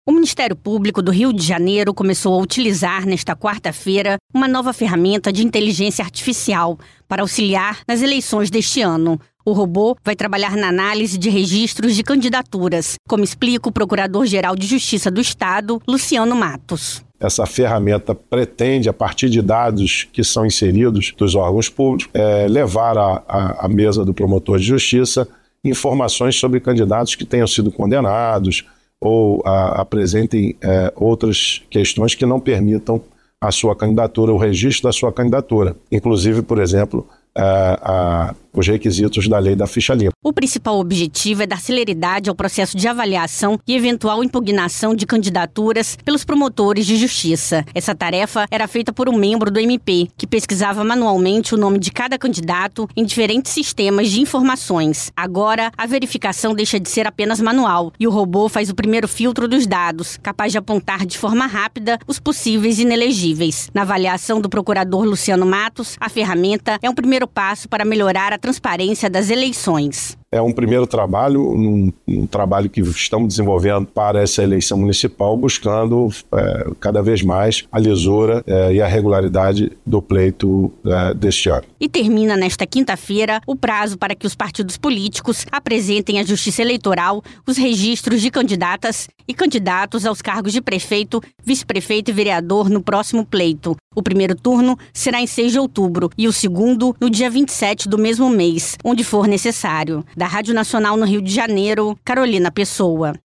O Ministério Público do Rio de Janeiro começou a utilizar, nesta quarta-feira, uma nova ferramenta de inteligência artificial para auxiliar nas eleições deste ano. O robô vai trabalhar na análise de registros de candidaturas, como explica o Procurador-Geral de Justiça do Estado, Luciano Matos. Essa ferramenta pretende, a partir de dados que são inseridos dos órgãos públicos, levar à mesa do promotor de justiça informações sobre candidatos que tenham sido condenados ou apresentem outras questões que não permitam a sua candidatura, o registro da sua candidatura. Inclusive, por exemplo, os requisitos da lei da ficha limpa. O principal objetivo é dar celeridade ao processo de avaliação e eventual impugnação de candidaturas pelos promotores de justiça. Essa tarefa era feita por um membro do MP, que pesquisava manualmente o nome de cada candidato em diferentes sistemas de informações. Agora, a verificação deixa de ser apenas manual e o robô faz o primeiro filtro dos dados, capaz de apontar de forma rápida os possíveis inelegíveis. Na avaliação do procurador Luciano Matos, a ferramenta é um primeiro passo para melhorar a transparência das eleições. É um primeiro trabalho, um trabalho que estamos desenvolvendo para essa eleição municipal, buscando cada vez mais a lisura e a regularidade do pleito deste ano. E termina nesta quinta-feira o prazo para que os partidos políticos apresentem à Justiça Eleitoral os registros de candidatas e candidatos aos cargos de prefeito, vice-prefeito e vereador no próximo pleito. O primeiro turno será em 6 de outubro e o segundo no dia 27 do mesmo mês, onde for necessário. Da Rádio Nacional no Rio de Janeiro, Carolina Pessoa.